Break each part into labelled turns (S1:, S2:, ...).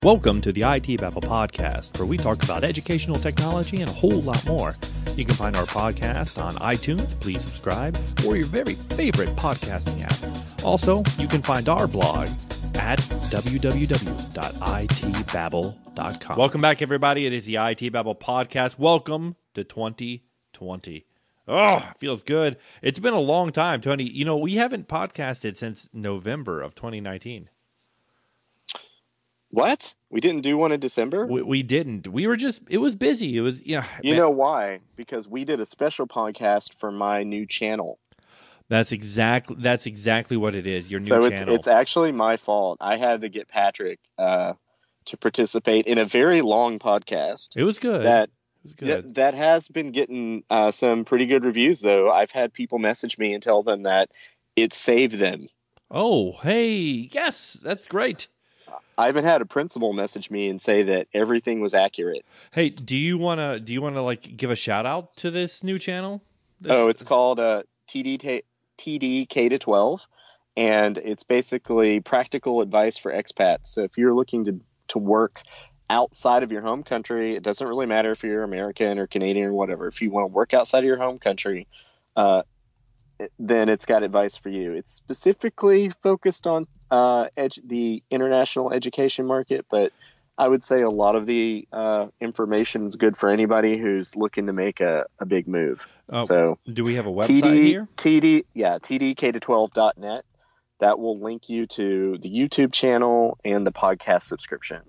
S1: Welcome to the IT Babble podcast, where we talk about educational technology and a whole lot more. You can find our podcast on iTunes, please subscribe, or your very favorite podcasting app. Also, you can find our blog at www.itbabble.com. Welcome back, everybody. It is the IT Babble podcast. Welcome to 2020. Oh, feels good. It's been a long time, Tony. You know, we haven't podcasted since November of 2019.
S2: What? We didn't do one in December?
S1: We didn't. We were just, it was busy. It was, yeah.
S2: You know why? Because we did a special podcast for my new channel.
S1: That's exactly what it is, your new channel.
S2: So it's actually my fault. I had to get Patrick to participate in a very long podcast.
S1: It was good.
S2: That has been getting some pretty good reviews, though. I've had people message me and tell them that it saved them.
S1: Oh, hey, yes, that's great.
S2: I even had a principal message me and say that everything was accurate.
S1: Hey, do you wanna like give a shout out to this new channel?
S2: It's called TD K-12, and it's basically practical advice for expats. So if you're looking to work outside of your home country, it doesn't really matter if you're American or Canadian or whatever. If you want to work outside of your home country, then it's got advice for you. It's specifically focused on the international education market, but I would say a lot of the information is good for anybody who's looking to make a big move.
S1: So, do we have a website here?
S2: TDK12.net. That will link you to the YouTube channel and the podcast subscription.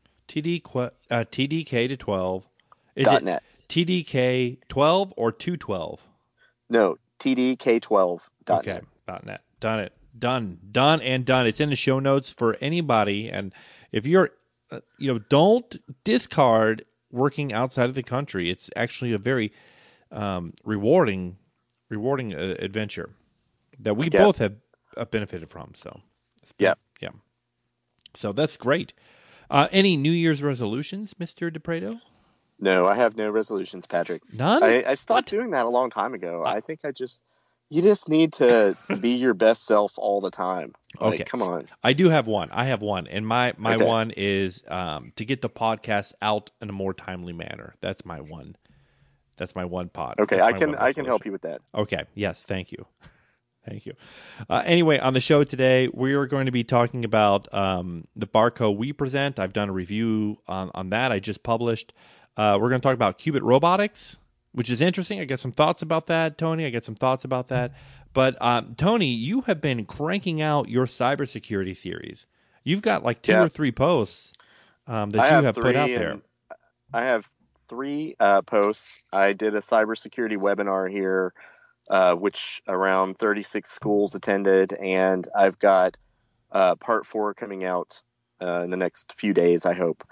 S1: TDK12. Is
S2: .net.
S1: it TDK12 or 212?
S2: No, TDK12.net.
S1: Okay, .net. Done. It's in the show notes for anybody. And if you're, don't discard working outside of the country. It's actually a very rewarding adventure that we both have benefited from. So, yeah. So that's great. Any New Year's resolutions, Mr. DePreto?
S2: No, I have no resolutions, Patrick.
S1: None?
S2: I stopped doing that a long time ago. I think you just need to be your best self all the time.
S1: Okay.
S2: Come on.
S1: I do have one. And my one is to get the podcast out in a more timely manner. That's my one. That's my one pod.
S2: Okay, I can help you with that.
S1: Okay. Yes, thank you. Thank you. Anyway, on the show today, we are going to be talking about the Barco We Present. I've done a review on that. I just published. We're going to talk about Qubit Robotics, which is interesting. I got some thoughts about that, Tony. But Tony, you have been cranking out your cybersecurity series. You've got like two or three posts that you have put out there.
S2: I have 3 posts. I did a cybersecurity webinar here, which around 36 schools attended, and I've got part 4 coming out in the next few days, I hope.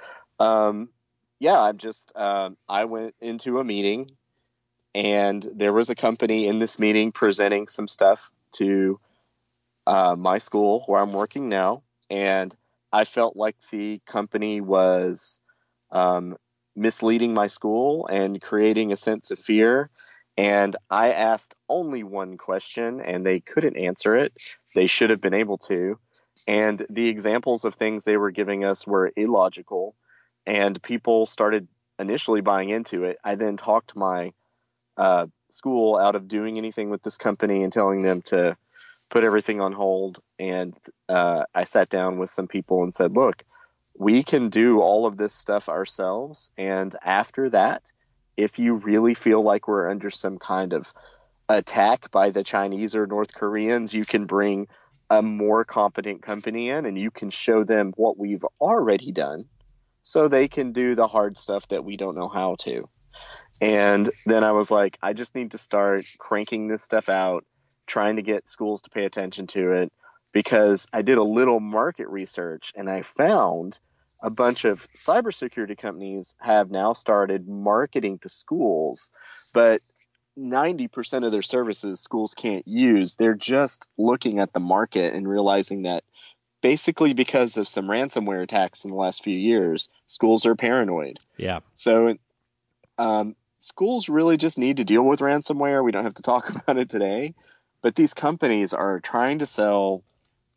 S2: I went into a meeting, and there was a company in this meeting presenting some stuff to my school where I'm working now, and I felt like the company was misleading my school and creating a sense of fear. And I asked only one question, and they couldn't answer it. They should have been able to. And the examples of things they were giving us were illogical, and people started initially buying into it. I then talked my school out of doing anything with this company and telling them to put everything on hold. And I sat down with some people and said, look, we can do all of this stuff ourselves. And after that, if you really feel like we're under some kind of attack by the Chinese or North Koreans, you can bring a more competent company in and you can show them what we've already done so they can do the hard stuff that we don't know how to. And then I was like, I just need to start cranking this stuff out, trying to get schools to pay attention to it, because I did a little market research and I found a bunch of cybersecurity companies have now started marketing to schools, but 90% of their services schools can't use. They're just looking at the market and realizing that basically because of some ransomware attacks in the last few years, schools are paranoid.
S1: Yeah.
S2: So schools really just need to deal with ransomware. We don't have to talk about it today, but these companies are trying to sell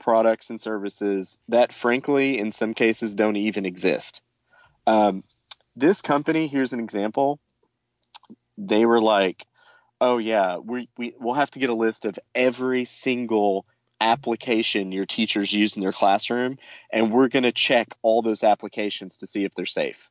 S2: products and services that, frankly, in some cases, don't even exist. This company, here's an example. They were like, oh, yeah, we'll have to get a list of every single application your teachers use in their classroom, and we're going to check all those applications to see if they're safe.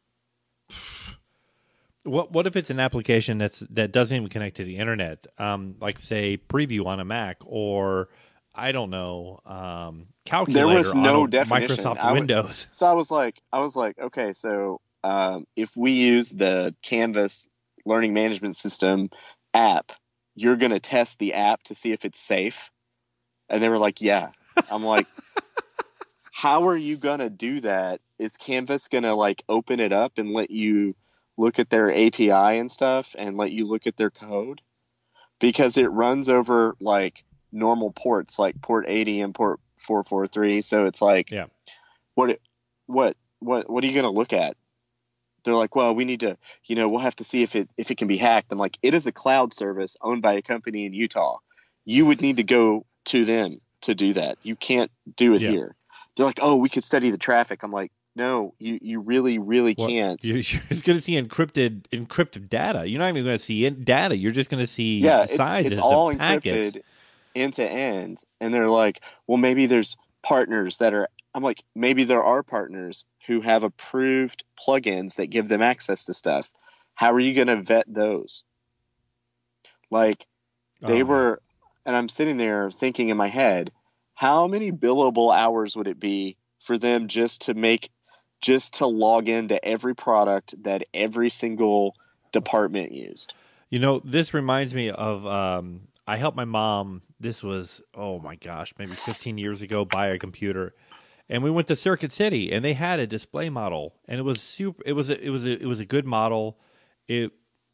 S1: What if it's an application that doesn't even connect to the internet, like say Preview on a Mac, or I don't know, Calculator
S2: there was no
S1: on a
S2: definition.
S1: Microsoft Windows.
S2: So I was like, okay, so if we use the Canvas learning management system app, you're going to test the app to see if it's safe. And they were like, yeah. I'm like, how are you going to do that? Is Canvas going to like open it up and let you look at their API and stuff and let you look at their code? Because it runs over like normal ports, like port 80 and port 443. So it's like,
S1: yeah.
S2: What are you going to look at? They're like, well, we need to, we'll have to see if it can be hacked. I'm like, it is a cloud service owned by a company in Utah. You would need to go to them to do that. You can't do it here. They're like, oh, we could study the traffic. I'm like, no, you really, really can't.
S1: You're just going to see encrypted data. You're not even going to see data. You're just going to see sizes
S2: it's all
S1: of packets.
S2: encrypted end to end. And they're like, well, maybe there's partners that are. I'm like, maybe there are partners who have approved plugins that give them access to stuff. How are you going to vet those? Like, they were, and I'm sitting there thinking in my head, how many billable hours would it be for them just to log into every product that every single department used?
S1: This reminds me of, I helped my mom. This was, oh my gosh, maybe 15 years ago, buy a computer. And we went to Circuit City, and they had a display model, and it was super. It was a good model. She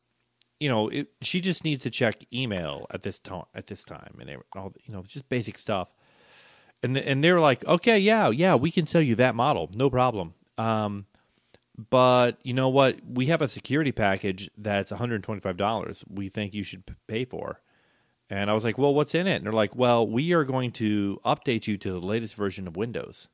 S1: just needs to check email at this time, and all just basic stuff. And they're like, okay, yeah, we can sell you that model, no problem. But you know what? We have a security package that's $125. We think you should pay for. And I was like, well, what's in it? And they're like, well, we are going to update you to the latest version of Windows.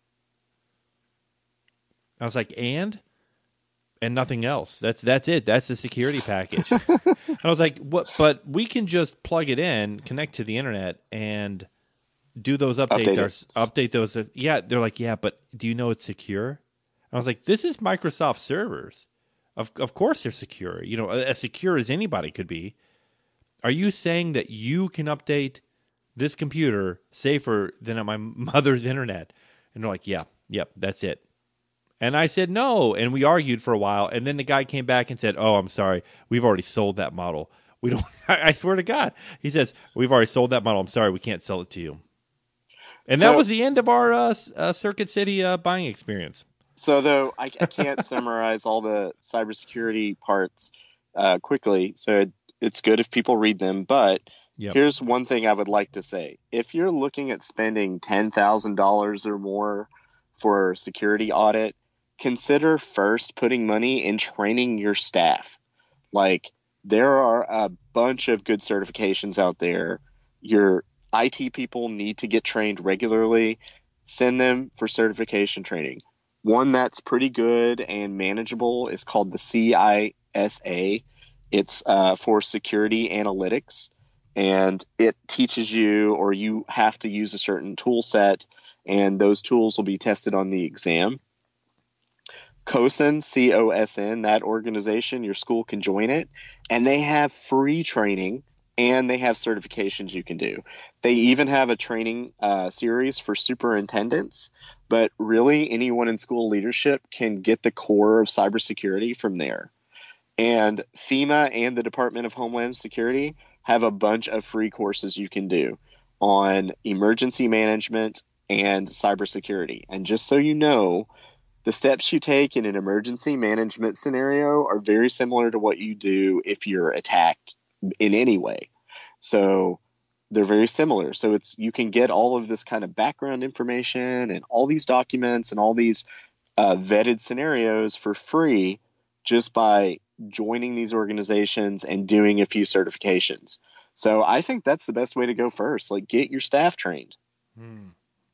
S1: I was like, and nothing else. That's it. That's the security package. And I was like, what? But we can just plug it in, connect to the internet, and do those updates. Update those. Yeah, they're like, yeah, but do you know it's secure? And I was like, this is Microsoft servers. Of course they're secure. As secure as anybody could be. Are you saying that you can update this computer safer than on my mother's internet? And they're like, yep, that's it. And I said, no. And we argued for a while. And then the guy came back and said, oh, I'm sorry. We've already sold that model. We don't, I swear to God. He says, we've already sold that model. I'm sorry. We can't sell it to you. And that was the end of our Circuit City buying experience.
S2: So, though, I can't summarize all the cybersecurity parts quickly. So it's good if people read them. But here's one thing I would like to say. If you're looking at spending $10,000 or more for a security audit, consider first putting money in training your staff. Like, there are a bunch of good certifications out there. Your IT people need to get trained regularly. Send them for certification training. One that's pretty good and manageable is called the CISA. It's for security analytics, and it teaches you, or you have to use a certain tool set, and those tools will be tested on the exam. COSN, COSN, that organization, your school can join it, and they have free training, and they have certifications you can do. They even have a training series for superintendents, but really anyone in school leadership can get the core of cybersecurity from there. And FEMA and the Department of Homeland Security have a bunch of free courses you can do on emergency management and cybersecurity. And just so you know, the steps you take in an emergency management scenario are very similar to what you do if you're attacked in any way. So they're very similar. So you can get all of this kind of background information and all these documents and all these vetted scenarios for free just by joining these organizations and doing a few certifications. So I think that's the best way to go first. Like, get your staff trained.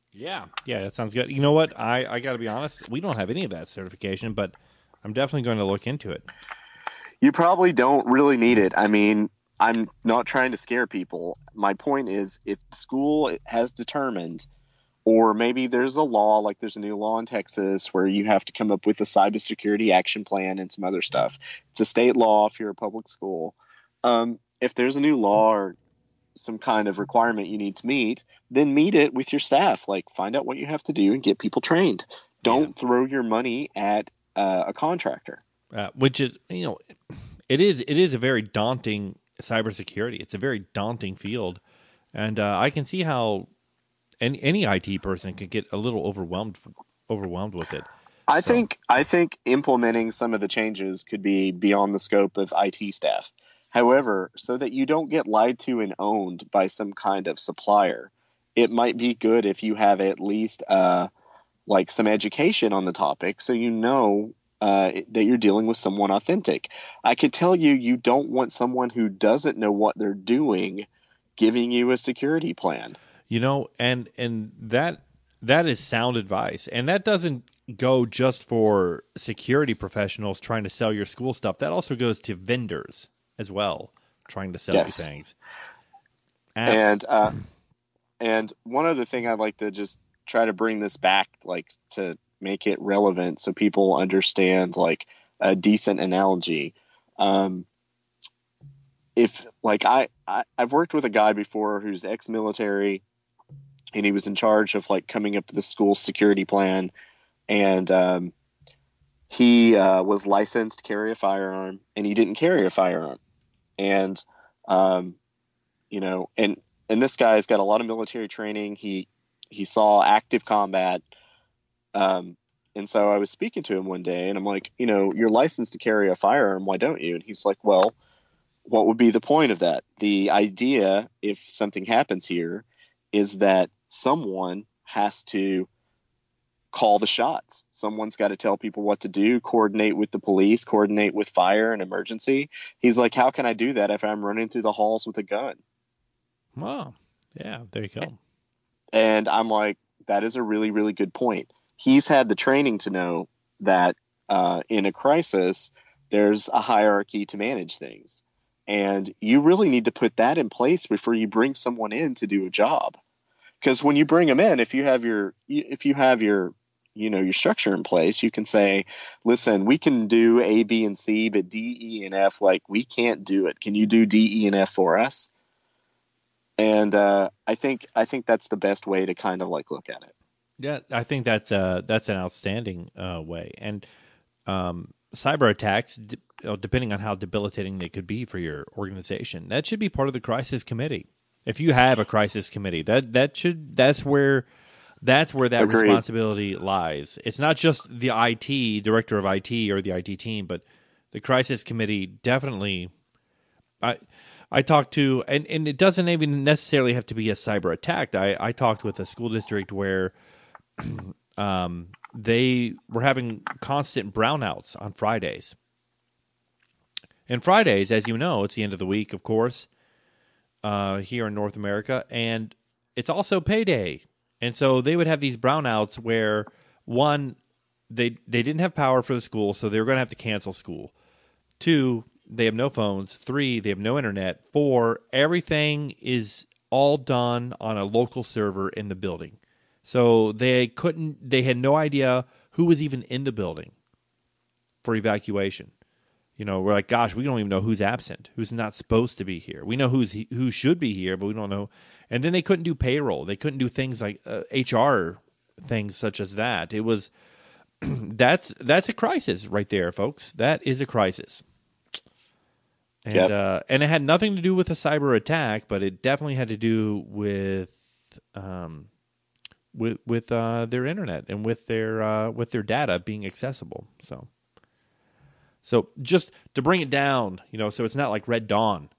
S1: Yeah, that sounds good. You know what? I got to be honest. We don't have any of that certification, but I'm definitely going to look into it.
S2: You probably don't really need it. I mean, I'm not trying to scare people. My point is, if the school has determined, or maybe there's a law, like there's a new law in Texas where you have to come up with a cybersecurity action plan and some other stuff. It's a state law if you're a public school. If there's a new law or some kind of requirement you need to meet, then meet it with your staff. Like, find out what you have to do and get people trained.
S1: Yeah,
S2: Don't throw your money at a contractor.
S1: which is it is a very daunting cybersecurity. It's a very daunting field, and I can see how any IT person could get a little overwhelmed with it. So
S2: I think implementing some of the changes could be beyond the scope of IT staff. However, so that you don't get lied to and owned by some kind of supplier, it might be good if you have at least like some education on the topic, so you know that you're dealing with someone authentic. I could tell you, you don't want someone who doesn't know what they're doing giving you a security plan.
S1: and that is sound advice, and that doesn't go just for security professionals trying to sell your school stuff. That also goes to vendors as well, trying to sell you
S2: Yes,
S1: things. Apps.
S2: and and one other thing I'd like to just try to bring this back, like to make it relevant so people understand, like a decent analogy. Um, if like I've worked with a guy before who's ex-military, and he was in charge of like coming up with the school security plan, and he was licensed to carry a firearm, and he didn't carry a firearm, and um, and this guy's got a lot of military training. He saw active combat. And so I was speaking to him one day, and I'm like, you're licensed to carry a firearm. Why don't you? And he's like, well, what would be the point of that? The idea, if something happens here, is that someone has to call the shots. Someone's got to tell people what to do, coordinate with the police, coordinate with fire and emergency. He's like, how can I do that if I'm running through the halls with a gun?
S1: Wow. Yeah, there you go.
S2: And I'm like, that is a really, really good point. He's had the training to know that in a crisis, there's a hierarchy to manage things. And you really need to put that in place before you bring someone in to do a job. Because when you bring them in, if you have your your structure in place, you can say, listen, we can do A, B, and C, but D, E, and F, like, we can't do it. Can you do D, E, and F for us? And I think that's the best way to kind of like look at it.
S1: Yeah, I think that's an outstanding way. And cyber attacks, depending on how debilitating they could be for your organization, that should be part of the crisis committee. If you have a crisis committee, that's where that
S2: Agreed.
S1: responsibility lies. It's not just the IT director of IT or the IT team, but the crisis committee definitely. I talked to, and it doesn't even necessarily have to be a cyber attack. I talked with a school district where they were having constant brownouts on Fridays. And Fridays, as you know, it's the end of the week, of course, here in North America, and it's also payday. And so they would have these brownouts where, one, they didn't have power for the school, so they were going to have to cancel school. Two, they have no phones. Three, they have no internet. Four, everything is all done on a local server in the building. So they had no idea who was even in the building for evacuation. We're like, gosh, we don't even know who's absent, who's not supposed to be here. We know who should be here, but we don't know. And then they couldn't do payroll. They couldn't do things like HR things such as that. It was that's a crisis right there, folks. That is a crisis. And
S2: Yep.
S1: and it had nothing to do with a cyber attack, but it definitely had to do with their internet and with their data being accessible. So just to bring it down, so it's not like Red Dawn.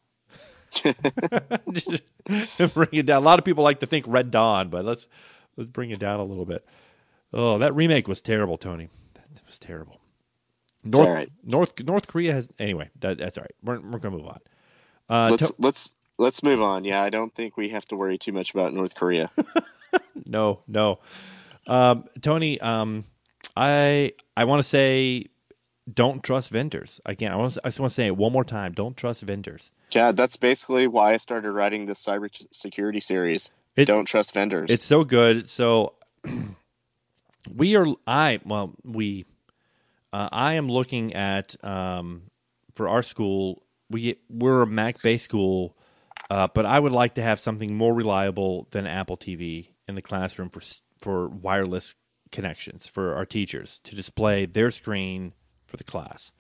S1: Just bring it down. A lot of people like to think Red Dawn, but let's bring it down a little bit. Oh, that remake was terrible, Tony. That was terrible.
S2: It's all right.
S1: North Korea has anyway. That's all right. We're gonna move on.
S2: Let's move on. Yeah, I don't think we have to worry too much about North Korea.
S1: No, no. Tony, I want to say don't trust vendors. Again, I just want to say it one more time. Don't trust vendors.
S2: Yeah, that's basically why I started writing this cybersecurity series.
S1: It
S2: Don't trust vendors.
S1: it's so good. So we are I well we I am looking at for our school. We're a Mac based school, but I would like to have something more reliable than Apple TV in the classroom for wireless connections for our teachers to display their screen for the class.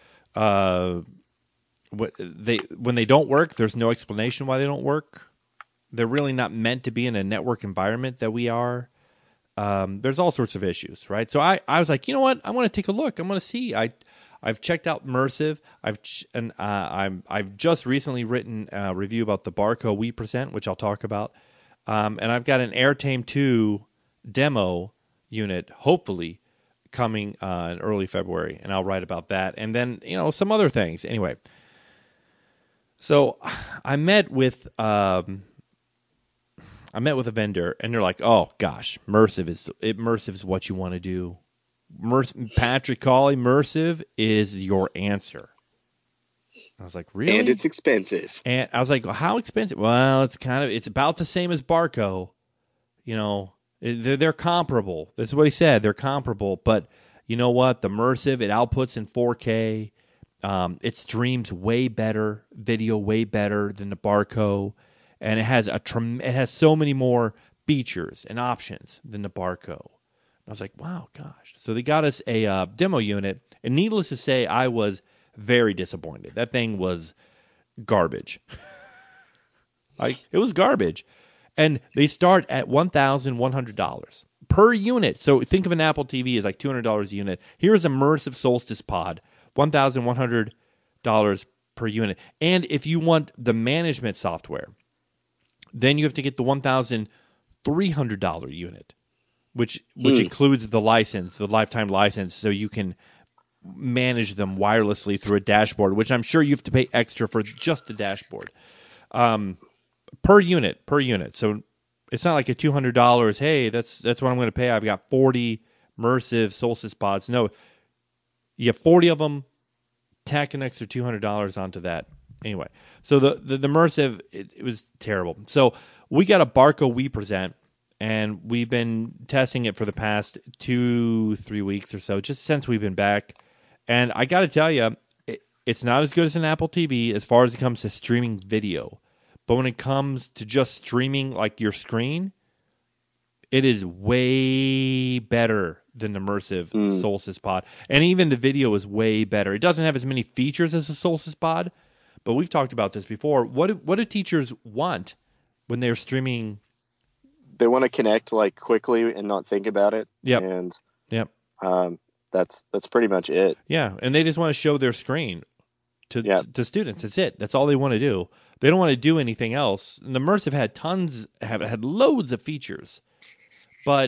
S1: When they don't work, there's no explanation why they don't work. They're really not meant to be in a network environment that we are. There's all sorts of issues, right? So I was like, you know what? I want to take a look. I'm going to see. I've checked out Mersive. I've just recently written a review about the Barco we present, which I'll talk about. And I've got an AirTame 2 demo unit, hopefully coming in early February, and I'll write about that. And then some other things. Anyway, so I met with a vendor, and they're like, "Oh gosh, Mersive is what you want to do. Patrick Cawley, Mersive is your answer." I was like, "Really?"
S2: And it's expensive.
S1: And I was like, well, "How expensive?" Well, it's about the same as Barco. They're comparable. This is what he said. They're comparable, but you know what? The Mersive, it outputs in 4K. It streams way better, video way better than the Barco, and it has so many more features and options than the Barco. And I was like, wow, gosh. So they got us a demo unit, and needless to say, I was very disappointed. That thing was garbage. It was garbage. And they start at $1,100 per unit. So think of an Apple TV as like $200 a unit. Here's a Mersive Solstice Pod, $1,100 per unit. And if you want the management software, then you have to get the $1,300 unit, which includes the license, the lifetime license, so you can manage them wirelessly through a dashboard, which I'm sure you have to pay extra for just the dashboard. Per unit. So it's not like a $200. Hey, that's what I'm going to pay. I've got 40 Mersive Solstice Pods. No, you have 40 of them. Tack an extra $200 onto that. Anyway, so the Mersive, it was terrible. So we got a Barco we present, and we've been testing it for the past 2-3 weeks or so, just since we've been back. And I got to tell you, it's not as good as an Apple TV as far as it comes to streaming video. But when it comes to just streaming like your screen, it is way better than the Mersive Solstice Pod. And even the video is way better. It doesn't have as many features as the Solstice Pod, but we've talked about this before. What do teachers want when they're streaming?
S2: They want to connect like quickly and not think about it.
S1: Yep.
S2: And
S1: Yep.
S2: That's pretty much it.
S1: Yeah, and they just want to show their screen to students. That's it. That's all they want to do. They don't want to do anything else. And the Mersive had loads of features, but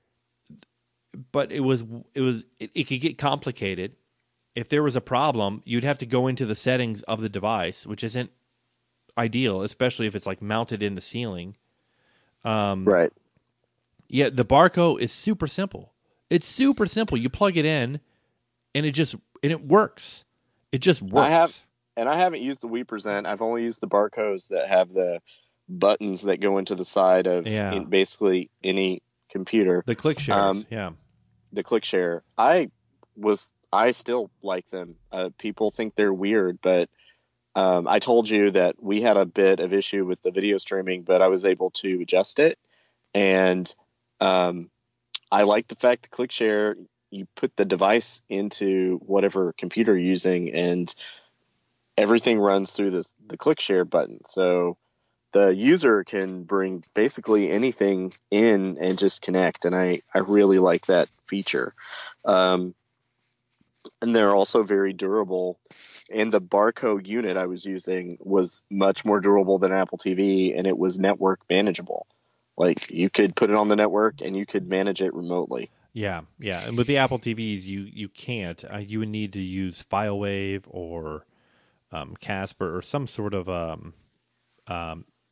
S1: it could get complicated. If there was a problem, you'd have to go into the settings of the device, which isn't ideal, especially if it's like mounted in the ceiling.
S2: Right.
S1: Yeah, the Barco is super simple. It's super simple. You plug it in, and it works. It just works.
S2: I haven't used the We Present. I've only used the Barcos that have the buttons that go into the side of basically any computer.
S1: The ClickShares,
S2: the ClickShare. I still like them. People think they're weird, but I told you that we had a bit of issue with the video streaming, but I was able to adjust it, and I like the fact that ClickShare, you put the device into whatever computer you're using, and everything runs through the ClickShare button. So the user can bring basically anything in and just connect. And I really like that feature. And they're also very durable. And the Barco unit I was using was much more durable than Apple TV, and it was network manageable. Like, you could put it on the network and you could manage it remotely.
S1: Yeah. And with the Apple TVs, you can't. You would need to use FileWave or Casper or some sort of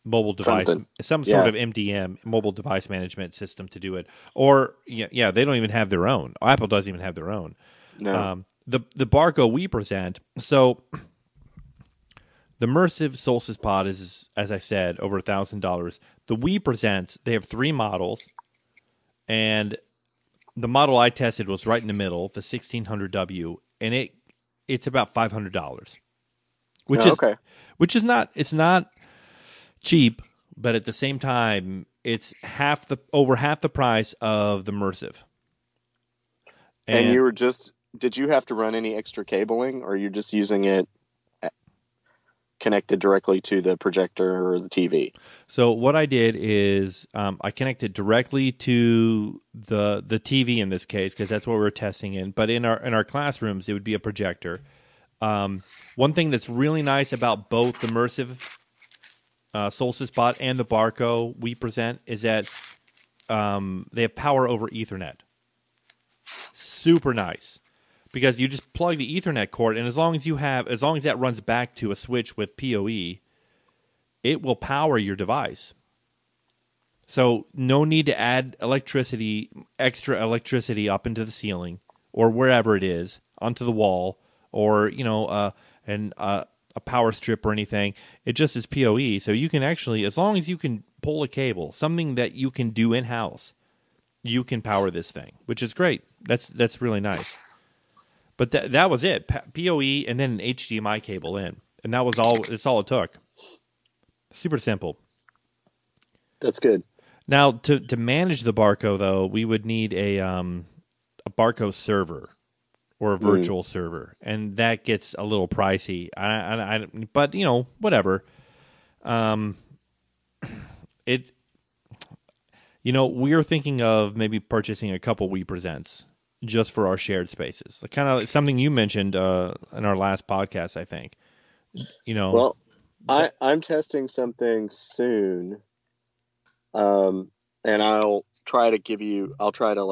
S1: mobile device,
S2: Something.
S1: some sort
S2: Yeah.
S1: of MDM, mobile device management system to do it. Or yeah, they don't even have their own. Apple doesn't even have their own.
S2: No.
S1: The Barco we present. So the Immersive Solstice Pod is, as I said, over $1,000. The we presents. They have 3 models, and the model I tested was right in the middle, the 1600W, and it's about $500, which
S2: Oh,
S1: is
S2: okay.
S1: it's not cheap, but at the same time, it's over half the price of the Immersive.
S2: And
S1: And
S2: did you have to run any extra cabling, or you're just using it connected directly to the projector or the TV?
S1: so what I did is I connected directly to the TV in this case because that's what we were testing in. But in our classrooms, it would be a projector. One thing that's really nice about both the Immersive Solstice Bot and the Barco we present is that they have power over Ethernet. Super nice. Because you just plug the Ethernet cord, and as long as that runs back to a switch with PoE, it will power your device. So no need to add extra electricity up into the ceiling or wherever it is, onto the wall, or a power strip or anything. It just is PoE. So you can actually, as long as you can pull a cable, something that you can do in house, you can power this thing, which is great. That's really nice. But that was it. PoE and then an HDMI cable in. And that was all. That's all it took. Super simple.
S2: That's good.
S1: Now, to manage the Barco, though, we would need a Barco server or a virtual server. And that gets a little pricey. But, whatever. We are thinking of maybe purchasing a couple We Presents just for our shared spaces. Kind of something you mentioned in our last podcast, I think.
S2: Well, I'm testing something soon, and I'll try to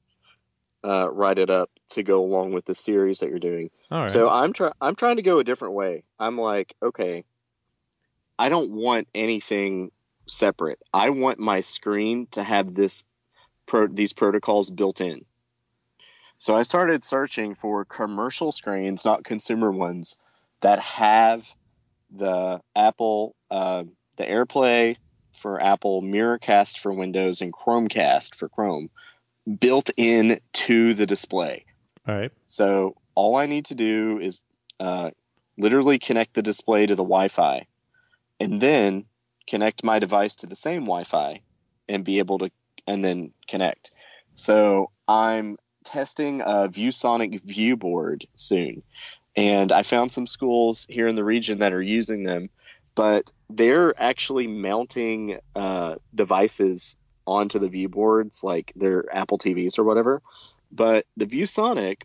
S2: write it up to go along with the series that you're doing.
S1: All right.
S2: So I'm trying to go a different way. I'm like, okay, I don't want anything separate. I want my screen to have these protocols built in. So I started searching for commercial screens, not consumer ones, that have the Apple, the AirPlay for Apple, Miracast for Windows, and Chromecast for Chrome built in to the display.
S1: All right.
S2: So all I need to do is literally connect the display to the Wi-Fi, and then connect my device to the same Wi-Fi and then connect. So I'm testing a ViewSonic ViewBoard soon. And I found some schools here in the region that are using them, but they're actually mounting devices onto the view boards, like their Apple TVs or whatever. But the ViewSonic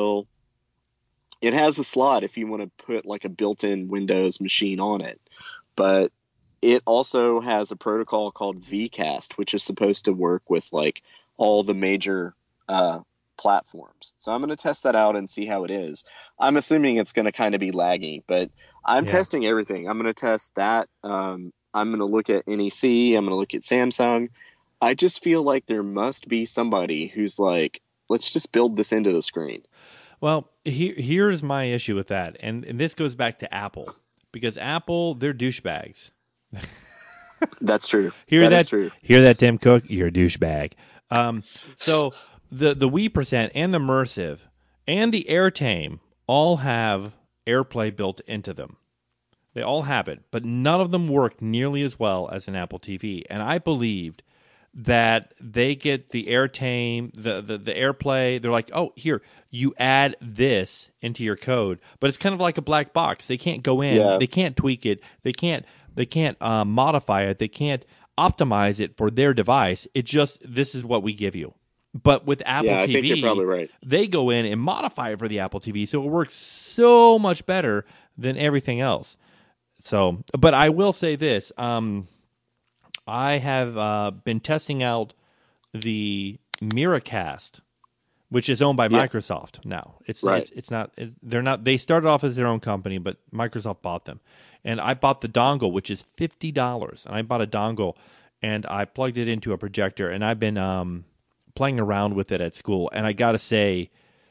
S2: it has a slot if you want to put like a built-in Windows machine on it. But it also has a protocol called VCast, which is supposed to work with like all the major platforms. So I'm going to test that out and see how it is. I'm assuming it's going to kind of be laggy, but I'm testing everything. I'm going to test that. I'm going to look at NEC. I'm going to look at Samsung. I just feel like there must be somebody who's like, let's just build this into the screen.
S1: Well, here's my issue with that. And this goes back to Apple, because Apple, they're douchebags.
S2: That's true.
S1: That
S2: is true.
S1: Hear that, Tim Cook? You're a douchebag. So the We Present and the Immersive and the AirTame all have AirPlay built into them. They all have it, but none of them work nearly as well as an Apple TV. And I believed that they get the AirTame, the AirPlay. They're like, oh, here, you add this into your code, but it's kind of like a black box. They can't go in. Yeah. They can't tweak it. They can't modify it. They can't optimize it for their device. It just, this is what we give you. But with Apple TV,
S2: I think you're probably right.
S1: They go in and modify it for the Apple TV, so it works so much better than everything else. So, but I will say this: I have been testing out the Miracast which is owned by
S2: Yeah.
S1: Microsoft now.
S2: Right.
S1: It's not. They're not. They started off as their own company, but Microsoft bought them. And I bought the dongle, which is $50. And I bought a dongle, and I plugged it into a projector, and I've been playing around with it at school. And I got to say,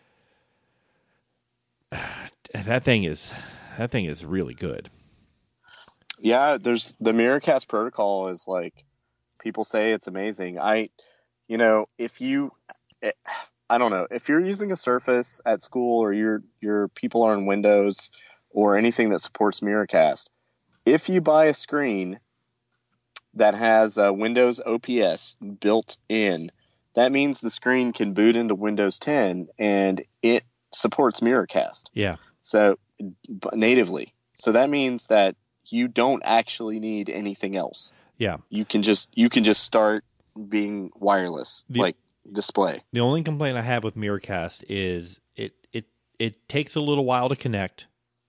S1: that thing is really good.
S2: Yeah, there's the Miracast protocol is like, people say it's amazing. If you, I don't know, if you're using a Surface at school, or your people are on Windows or anything that supports Miracast, if you buy a screen that has Windows OPS built in, that means the screen can boot into Windows 10 and it supports Miracast.
S1: Yeah.
S2: So natively. So that means that you don't actually need anything else.
S1: Yeah.
S2: You can just start being wireless, like display.
S1: The only complaint I have with Miracast is it takes a little while to connect.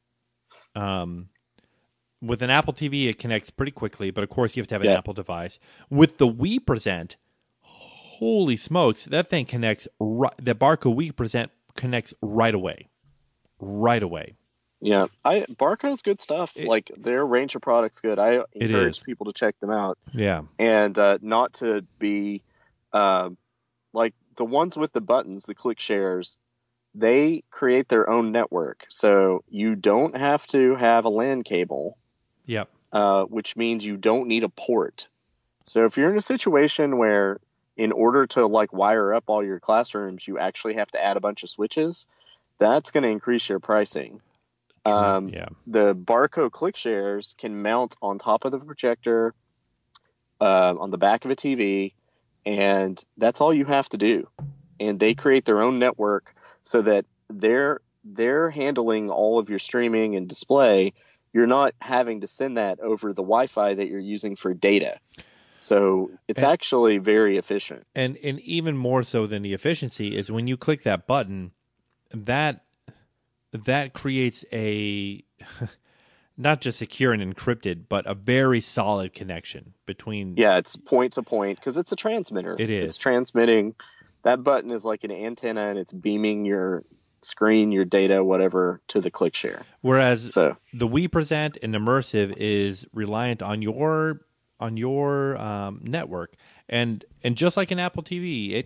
S1: With an Apple TV, it connects pretty quickly, but of course you have to have an Apple device. With the Wii Present, holy smokes, that thing connects. The Barco Wii Present connects right away. Right away.
S2: Yeah, Barco's good stuff. Like, their range of products good. I encourage people to check them out.
S1: Yeah,
S2: and not to be like the ones with the buttons, the click shares. They create their own network, so you don't have to have a LAN cable.
S1: Yep.
S2: Which means you don't need a port. So if you're in a situation where, in order to like wire up all your classrooms, you actually have to add a bunch of switches, that's going to increase your pricing. The Barco click shares can mount on top of the projector, on the back of a TV, and that's all you have to do. And they create their own network so that they're handling all of your streaming and display. You're not having to send that over the Wi-Fi that you're using for data. So it's actually very efficient.
S1: And even more so than the efficiency is when you click that button, that creates a not just secure and encrypted, but a very solid connection between.
S2: Yeah, it's point to point because it's a transmitter.
S1: It is.
S2: It's transmitting. That button is like an antenna, and it's beaming your screen, your data, whatever, to the click share.
S1: Whereas the Wii Present and Immersive is reliant on your network, and just like an Apple TV,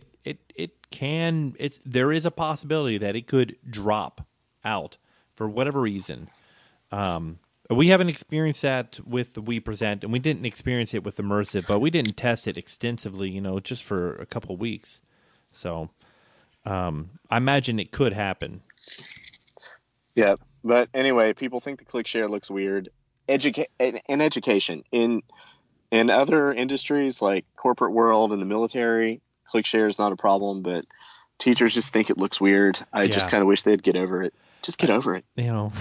S1: there is a possibility that it could drop out for whatever reason. We haven't experienced that with the Wii Present, and we didn't experience it with Immersive, but we didn't test it extensively, just for a couple of weeks. So I imagine it could happen.
S2: Yeah, but anyway, people think the click share looks weird. In education, in other industries like corporate world and the military, click share is not a problem, but teachers just think it looks weird. I just kind of wish they'd get over it. Just get over it.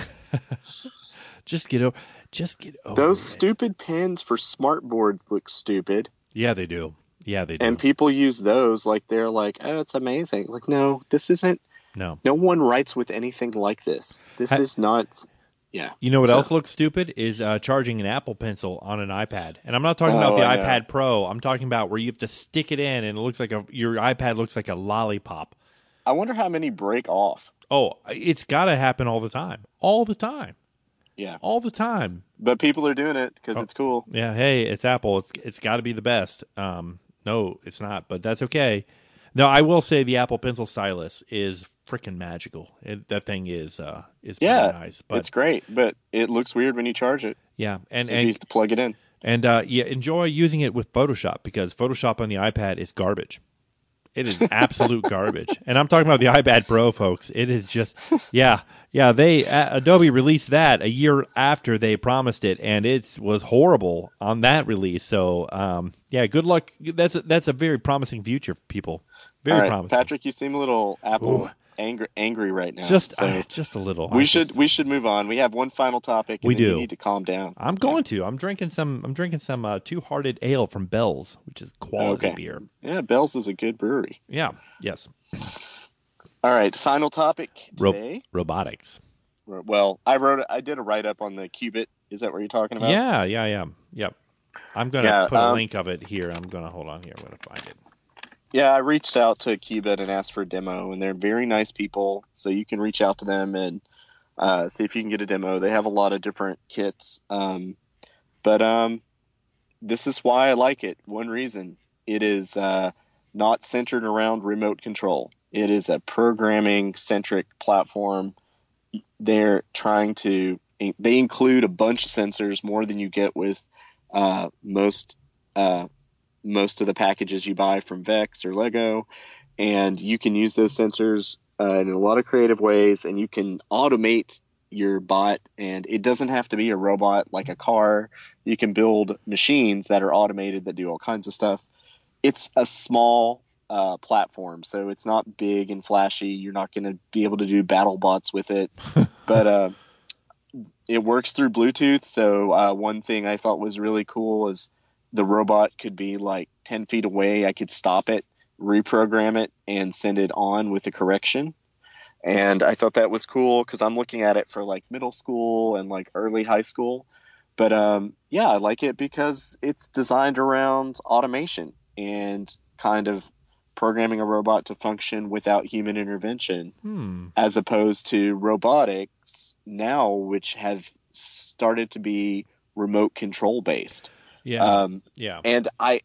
S1: Just get over
S2: those stupid pins for smart boards look stupid.
S1: Yeah, they do.
S2: And people use those like they're like, oh, it's amazing. Like, no, this isn't. No one writes with anything like this. This is not. Yeah.
S1: You know what else looks stupid is charging an Apple Pencil on an iPad. And I'm not talking about the iPad Pro. I'm talking about where you have to stick it in and it looks like your iPad looks like a lollipop.
S2: I wonder how many break off.
S1: Oh, it's got to happen all the time. All the time.
S2: Yeah.
S1: All the time.
S2: But people are doing it because it's cool.
S1: Yeah. Hey, it's Apple. It's got to be the best. No, it's not, but that's okay. No, I will say the Apple Pencil stylus is freaking magical. That thing is pretty nice. But
S2: it's great, but it looks weird when you charge it.
S1: Yeah, and
S2: you have to plug it in.
S1: And enjoy using it with Photoshop because Photoshop on the iPad is garbage. It is absolute garbage. And I'm talking about the iPad Pro, folks. It is just, Adobe released that a year after they promised it, and it was horrible on that release. So, good luck. That's a very promising future for people. Very promising.
S2: Patrick, you seem a little Apple angry right now.
S1: Just a little.
S2: We should move on. We have one final topic. And you need to calm down.
S1: I'm going to. I'm drinking some Two Hearted Ale from Bell's, which is quality beer.
S2: Yeah, Bell's is a good brewery.
S1: Yeah. Yes.
S2: All right. Final topic today.
S1: Robotics.
S2: Well, I did a write up on the Qubit. Is that what you're talking about?
S1: Yeah. Yep. I'm gonna put a link of it here. Hold on here. I'm gonna find it.
S2: Yeah, I reached out to Cubit and asked for a demo, and they're very nice people. So you can reach out to them and see if you can get a demo. They have a lot of different kits, but this is why I like it. One reason it is not centered around remote control. It is a programming centric platform. They're trying to they include a bunch of sensors, more than you get with uh, most uh, most of the packages you buy from Vex or Lego, and you can use those sensors in a lot of creative ways, and you can automate your bot, and it doesn't have to be a robot like a car. You can build machines that are automated that do all kinds of stuff. It's a small platform, so it's not big and flashy. You're not going to be able to do battle bots with it, but it works through Bluetooth. So one thing I thought was really cool is the robot could be like 10 feet away. I could stop it, reprogram it, and send it on with a correction. And I thought that was cool because I'm looking at it for like middle school and like early high school. But yeah, I like it because it's designed around automation and kind of programming a robot to function without human intervention, as opposed to robotics now, which have started to be remote control based.
S1: Yeah.
S2: Um,
S1: Yeah.
S2: and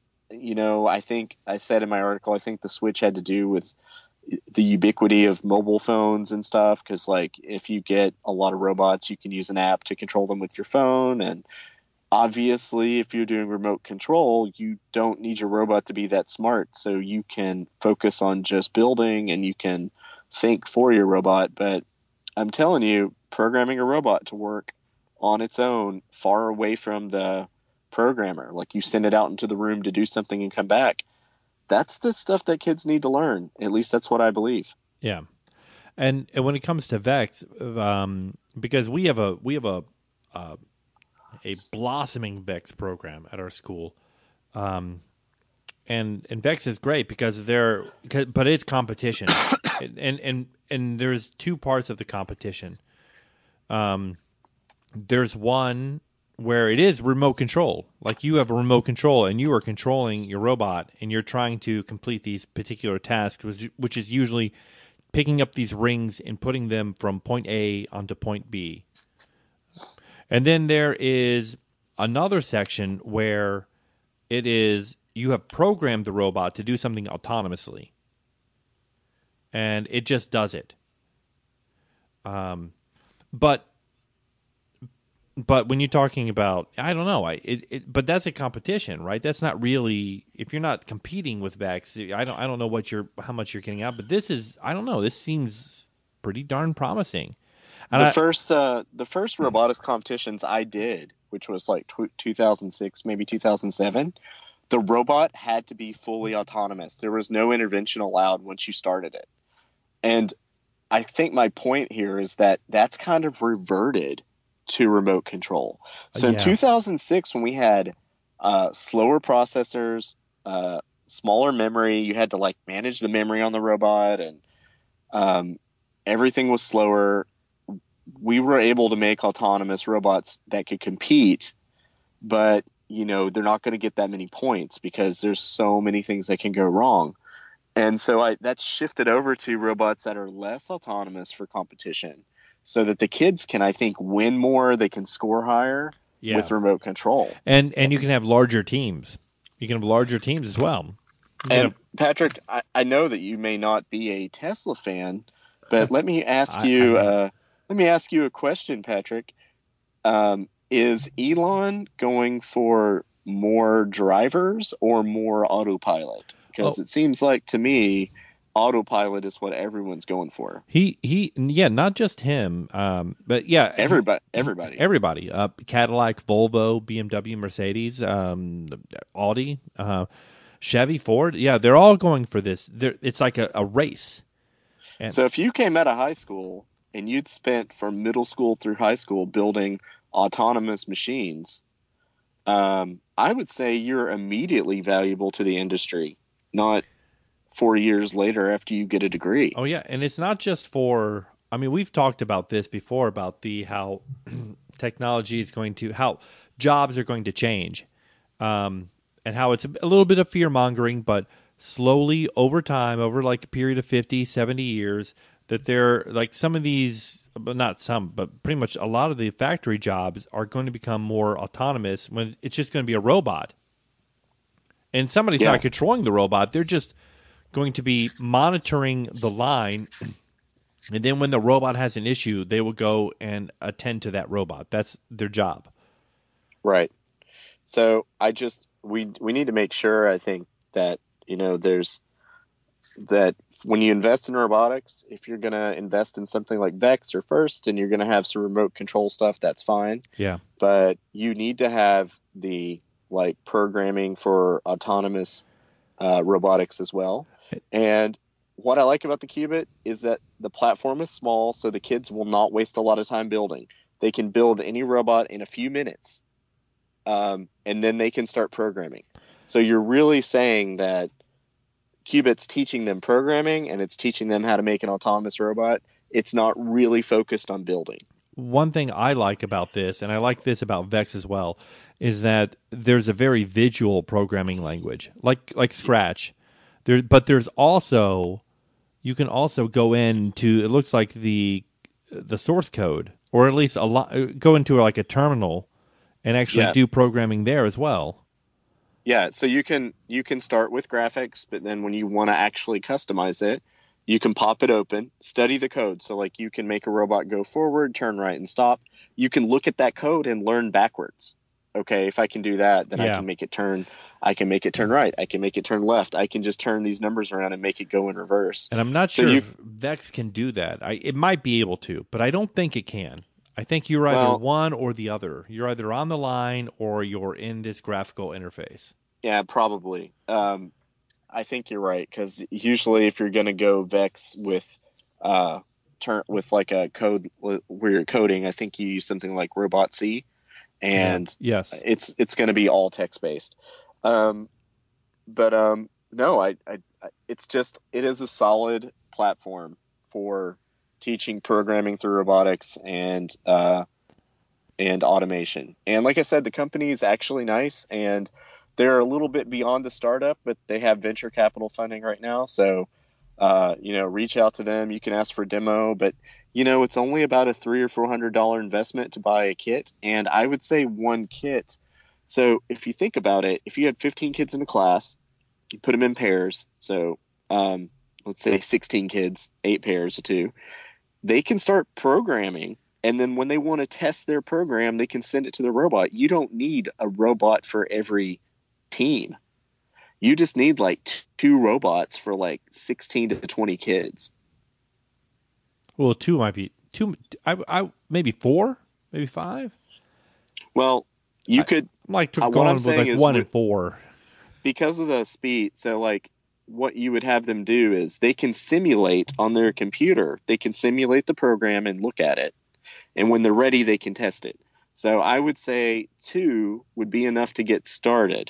S2: I think I said in my article, I think the switch had to do with the ubiquity of mobile phones and stuff. Because like if you get a lot of robots, you can use an app to control them with your phone, and obviously if you're doing remote control, you don't need your robot to be that smart, so you can focus on just building and you can think for your robot. But I'm telling you, programming a robot to work on its own far away from the programmer, like you send it out into the room to do something and come back, that's the stuff that kids need to learn. At least that's what I believe.
S1: Yeah. And when it comes to Vex, because we have a blossoming Vex program at our school, and Vex is great because but it's competition, and there's two parts of the competition. There's one where it is remote control, like you have a remote control and you are controlling your robot and you're trying to complete these particular tasks, which is usually picking up these rings and putting them from point A onto point B. And then there is another section where it is you have programmed the robot to do something autonomously, and it just does it. But when you're talking about, I don't know, but that's a competition, right? That's not really, if you're not competing with Vex. I don't know how much you're getting out, but this is, I don't know. This seems pretty darn promising. And
S2: The first robotics competitions I did, which was like 2006, maybe 2007, the robot had to be fully autonomous. There was no intervention allowed once you started it. And I think my point here is that that's kind of reverted to remote control. So in
S1: yeah,
S2: 2006, when we had slower processors, smaller memory, you had to like manage the memory on the robot, and everything was slower. We were able to make autonomous robots that could compete, but they're not going to get that many points because there's so many things that can go wrong. And so that's shifted over to robots that are less autonomous for competition, so that the kids can, I think, win more. They can score higher
S1: yeah.
S2: with remote control.
S1: And you can have larger teams. You can have larger teams as well.
S2: And Patrick, I know that you may not be a Tesla fan, but let me ask
S1: I'm
S2: you.
S1: not.
S2: Let me ask you a question, Patrick. Is Elon going for more drivers or more autopilot? Because
S1: Oh,
S2: it seems like to me, autopilot is what everyone's going for.
S1: yeah, not just him, but yeah,
S2: Everybody.
S1: everybody. Cadillac, Volvo, BMW, Mercedes, Audi, Chevy, Ford. Yeah, they're all going for this. It's like a race. And
S2: So if you came out of high school and you'd spent from middle school through high school building autonomous machines, I would say you're immediately valuable to the industry, not 4 years later after you get a degree.
S1: oh yeah, and it's not just for. I mean, we've talked about this before about how technology is how jobs are going to change, and how it's a little bit of fear mongering, but slowly over time, over like a period of 50, 70 years, that they're like some of these, but not some, but pretty much a lot of the factory jobs are going to become more autonomous when it's just going to be a robot. And somebody's
S2: Yeah.
S1: not controlling the robot. They're just going to be monitoring the line. And then when the robot has an issue, they will go and attend to that robot. That's their job.
S2: Right. So we need to make sure, I think, that, there's that when you invest in robotics, if you're going to invest in something like Vex or First and you're going to have some remote control stuff, that's fine.
S1: Yeah.
S2: But you need to have the like programming for autonomous robotics as well. And what I like about the Qubit is that the platform is small, so the kids will not waste a lot of time building. They can build any robot in a few minutes, and then they can start programming. So you're really saying that Qubit's teaching them programming, and it's teaching them how to make an autonomous robot. It's not really focused on building.
S1: One thing I like about this, and I like this about Vex as well, is that there's a very visual programming language, like Scratch. But there's also, you can also go into, it looks like the source code, or at least go into like a terminal and actually do programming there as well.
S2: Yeah, so you can start with graphics, but then when you want to actually customize it, you can pop it open, study the code. So like you can make a robot go forward, turn right, and stop. You can look at that code and learn backwards. Okay, if I can do that, then I can make it turn. I can make it turn right. I can make it turn left. I can just turn these numbers around and make it go in reverse.
S1: And I'm not sure if Vex can do that. It might be able to, but I don't think it can. I think you're either one or the other. You're either on the line or you're in this graphical interface.
S2: Yeah, probably. I think you're right, because usually if you're going to go Vex with like a code where you're coding, I think you use something like Robot C, and
S1: yes,
S2: it's going to be all text based. No, it's just, it is a solid platform for teaching programming through robotics and automation. And like I said, the company is actually nice, and they're a little bit beyond the startup, but they have venture capital funding right now. So, reach out to them. You can ask for a demo, but it's only about a $300 or $400 investment to buy a kit. And I would say one kit. So if you think about it, if you had 15 kids in a class, you put them in pairs. So, let's say 16 kids, 8 pairs of 2, they can start programming. And then when they want to test their program, they can send it to the robot. You don't need a robot for every team. You just need like 2 robots for like 16 to 20 kids.
S1: Well, 2 might be 2. I maybe 4, maybe 5.
S2: Well, you could
S1: like going with like 1 and 4
S2: because of the speed. So like what you would have them do is they can simulate on their computer. They can simulate the program and look at it. And when they're ready, they can test it. So I would say 2 would be enough to get started.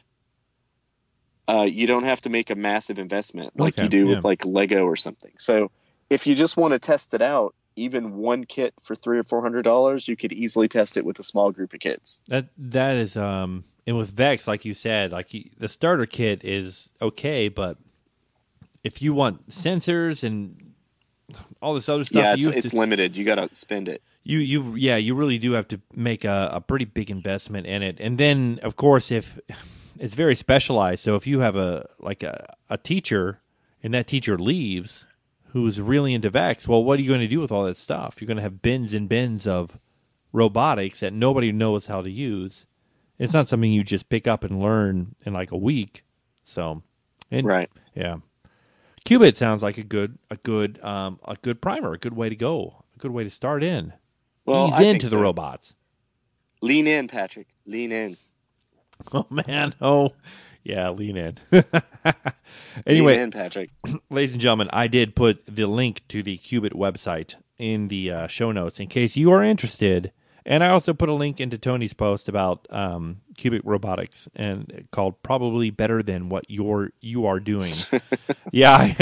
S2: You don't have to make a massive investment like you do with like Lego or something. So if you just want to test it out, even one kit for $300 or $400, you could easily test it with a small group of kids.
S1: That is, and with Vex, like you said, the starter kit is okay, but if you want sensors and all this other stuff,
S2: it's limited. You got to spend it.
S1: You really do have to make a pretty big investment in it, and then of course if it's very specialized. So if you have a teacher and that teacher leaves who's really into Vex, well, what are you going to do with all that stuff? You're going to have bins and bins of robotics that nobody knows how to use. It's not something you just pick up and learn in like a week. So,
S2: right.
S1: Yeah. Qubit sounds like a good primer, a good way to go, a good way to start in.
S2: Well,
S1: ease into the robots.
S2: Lean in, Patrick. Lean in.
S1: Oh man! Oh, yeah, lean in. Anyway,
S2: lean in, Patrick.
S1: Ladies and gentlemen, I did put the link to the Qubit website in the show notes in case you are interested, and I also put a link into Tony's post about Qubit robotics and called "Probably Better Than What You Are Doing." yeah.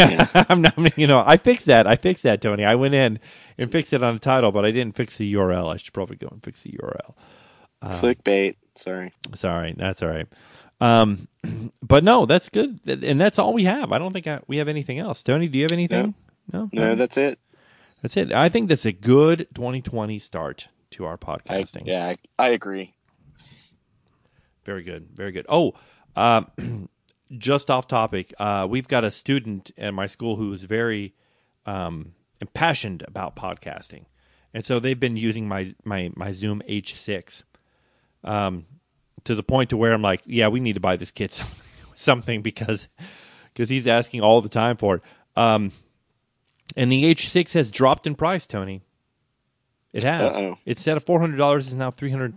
S1: I fixed that, Tony. I went in and fixed it on the title, but I didn't fix the URL. I should probably go and fix the URL.
S2: Clickbait. Sorry,
S1: that's all right. But no, that's good, and that's all we have. I don't think we have anything else. Tony, do you have anything?
S2: No,
S1: No?
S2: that's it.
S1: That's it. I think that's a good 2020 start to our podcasting.
S2: I agree.
S1: Very good. Very good. Oh, just off topic, we've got a student at my school who is very impassioned about podcasting, and so they've been using my Zoom H6 to the point to where I'm like, yeah, we need to buy this kid something because he's asking all the time for it. And the H6 has dropped in price, Tony. It has.
S2: Uh-oh.
S1: Instead of $400, it's now $320,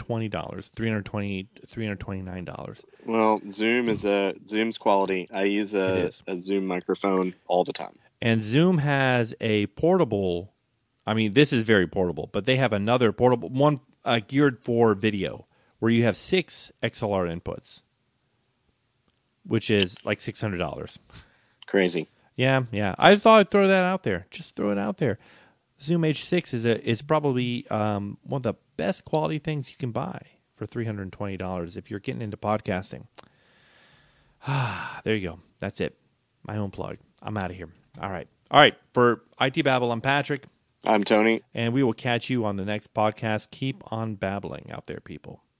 S1: $329.
S2: Well, Zoom's quality. I use a Zoom microphone all the time.
S1: And Zoom has a portable. I mean, this is very portable, but they have another portable one geared for video where you have 6 XLR inputs, which is like $600.
S2: Crazy.
S1: Yeah. I thought I'd throw that out there. Just throw it out there. Zoom H6 is probably one of the best quality things you can buy for $320 if you're getting into podcasting. There you go. That's it. My own plug. I'm out of here. All right. For IT Babble, I'm Patrick.
S2: I'm Tony.
S1: And we will catch you on the next podcast. Keep on babbling out there, people.